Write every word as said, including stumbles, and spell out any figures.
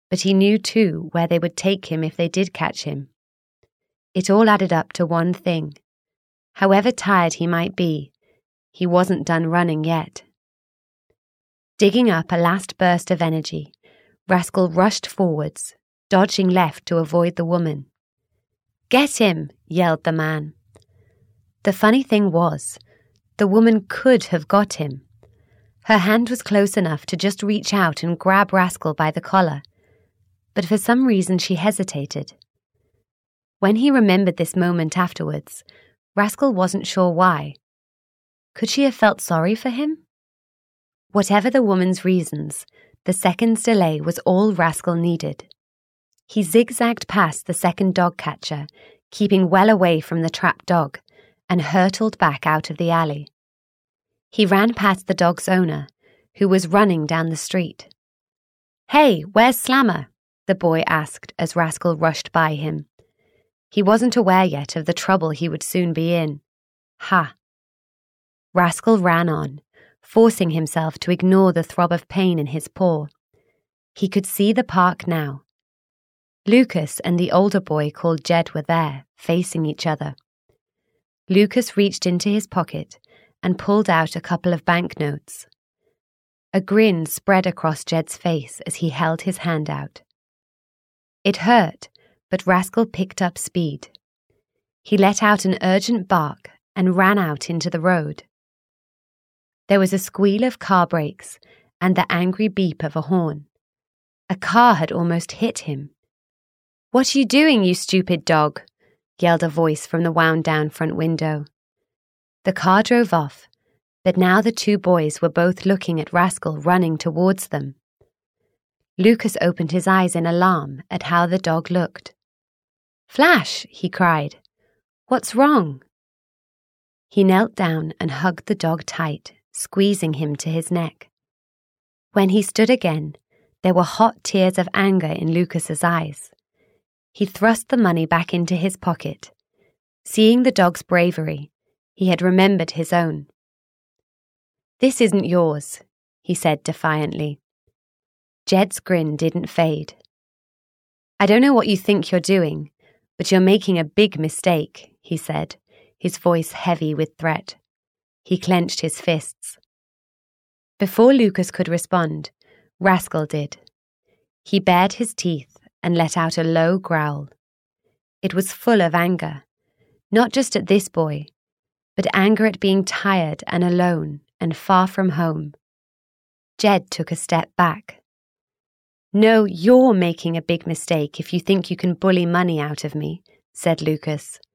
but he knew too where they would take him if they did catch him. It all added up to one thing. However tired he might be, he wasn't done running yet. Digging up a last burst of energy, Rascal rushed forwards, dodging left to avoid the woman. "Get him!" yelled the man. The funny thing was, the woman could have got him. Her hand was close enough to just reach out and grab Rascal by the collar, but for some reason she hesitated. When he remembered this moment afterwards, Rascal wasn't sure why. Could she have felt sorry for him? Whatever the woman's reasons, the second's delay was all Rascal needed. He zigzagged past the second dog catcher, keeping well away from the trapped dog, and hurtled back out of the alley. He ran past the dog's owner, who was running down the street. "Hey, where's Slammer?" the boy asked as Rascal rushed by him. He wasn't aware yet of the trouble he would soon be in. Ha! Rascal ran on, forcing himself to ignore the throb of pain in his paw. He could see the park now. Lucas and the older boy called Jed were there, facing each other. Lucas reached into his pocket and pulled out a couple of banknotes. A grin spread across Jed's face as he held his hand out. It hurt, but Rascal picked up speed. He let out an urgent bark and ran out into the road. There was a squeal of car brakes and the angry beep of a horn. A car had almost hit him. "What are you doing, you stupid dog?" yelled a voice from the wound-down front window. The car drove off, but now the two boys were both looking at Rascal running towards them. Lucas opened his eyes in alarm at how the dog looked. "Flash!" he cried. "What's wrong?" He knelt down and hugged the dog tight, squeezing him to his neck. When he stood again, there were hot tears of anger in Lucas's eyes. He thrust the money back into his pocket. Seeing the dog's bravery, he had remembered his own. "This isn't yours," he said defiantly. Jed's grin didn't fade. "I don't know what you think you're doing, but you're making a big mistake," he said, his voice heavy with threat. He clenched his fists. Before Lucas could respond, Rascal did. He bared his teeth and let out a low growl. It was full of anger, not just at this boy, but anger at being tired and alone and far from home. Jed took a step back. "No, you're making a big mistake if you think you can bully money out of me," said Lucas.